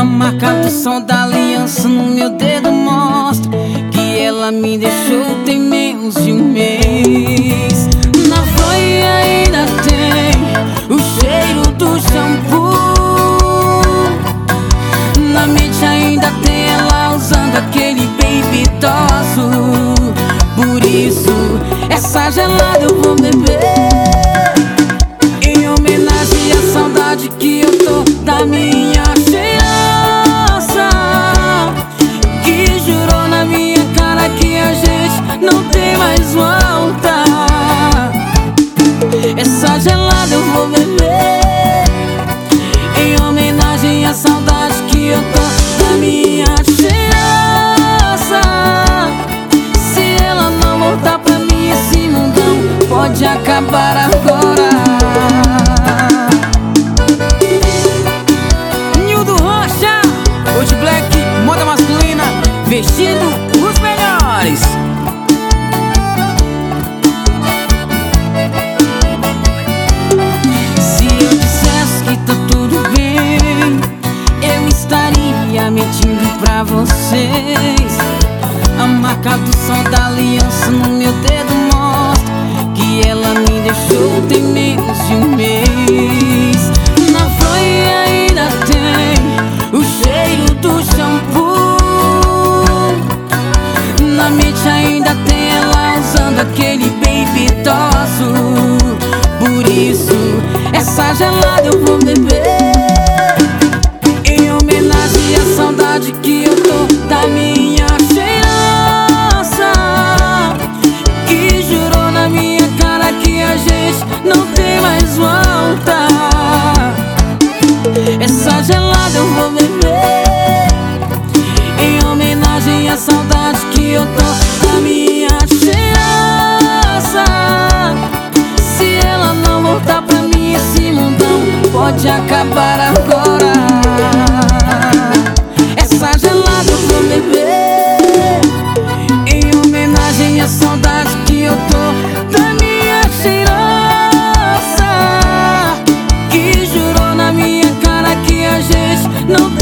A marca do sol da aliança no meu dedo mostra que ela me deixou tem menos de um mês. Na voia ainda tem o cheiro do shampoo, na mente ainda tem ela usando aquele baby doll azul. Por isso, essa gelada eu vou beber, em homenagem à saudade que eu tô da minha cheirança, que jurou na minha cara que a gente não tem mais volta. Essa gelada eu vou beber, em homenagem à saudade que eu tô da minha cheirança. Se ela não voltar pra mim, esse mundão pode acabar agora. Nildo Rocha, Old Black, moda masculina, vestindo os melhores. Se eu dissesse que tá tudo bem, eu estaria mentindo pra vocês. A marca do sol da aliança no meu dedo mostra que ela me deixou tem menos de um mês. Na voia ainda tem o cheiro do shampoo, na mente ainda tem ela usando aquele baby doll azul. Por isso, essa gelada eu vou beber, em homenagem à saudade que eu tô da minha cheirança, que jurou na minha cara que a gente não tem mais volta. Essa gelada eu vou beber, em homenagem à saudade que eu tô da minha cheirança. Se ela não voltar pra mim, esse mundão pode acabar agora. Essa gelada eu vou beber, em homenagem à saudade que eu tô da minha cheirança, que jurou na minha cara que a gente não tem